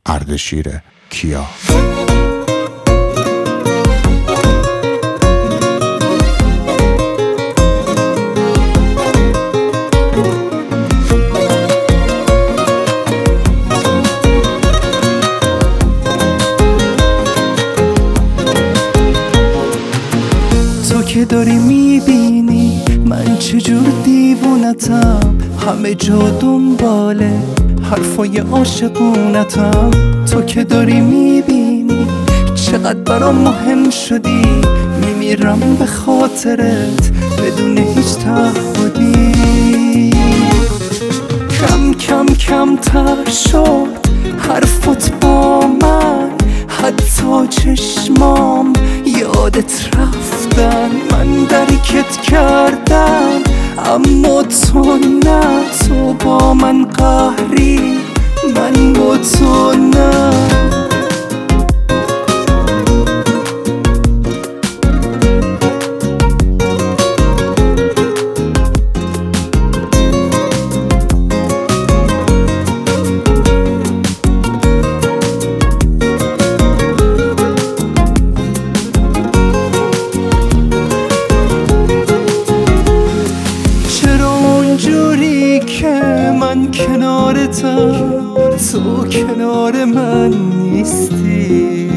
اردشیر کیا. تو که داری میبینی من چجور دیوونتم، همه جا دنباله حرفای عاشقونتم. تو که داری میبینی چقدر برام مهم شدی، میمیرم به خاطرت بدون هیچ تعهدی. کم کم کمتر شد حرفت با من، حتی چشمام یادت رفتن. من درکت کردم اما تو نه، تو با من قهری من با تو نه. من کنارتم تو کنار من نیستی،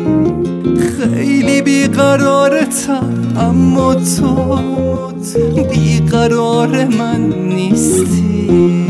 خیلی بیقرارتم اما تو بیقرار من نیستی.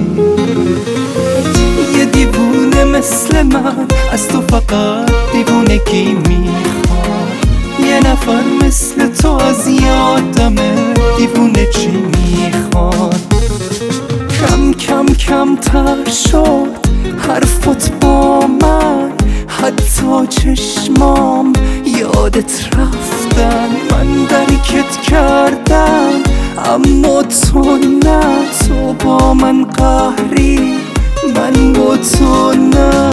یه دیوونه مثل من از تو فقط دیوونگی میخواد، یه نفر مثل تو از یادمه دیوونه چی میخواد. کم کم کمتر شد حرفت با من، حتی چشمام یادت رفتن. من درکت کردم اما تو نه، تو با من قهری من با تو نه.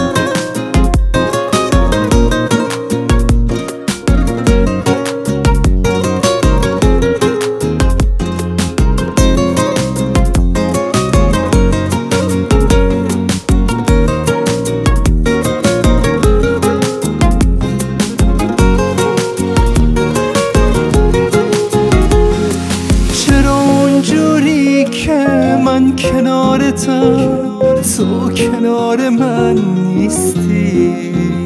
من کنارتم تو کنار من نیستی،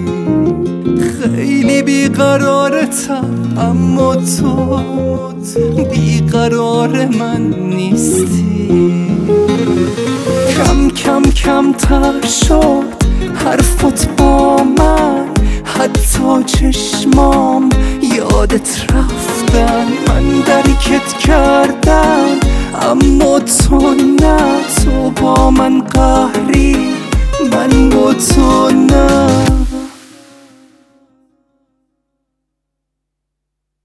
خیلی بیقرارتم اما تو بیقرار من نیستی. کم کم کمتر شد حرفت با من، حتی چشمام یادت رفتن. من درکت کردم اما تو نه، تو با من قهری من با تو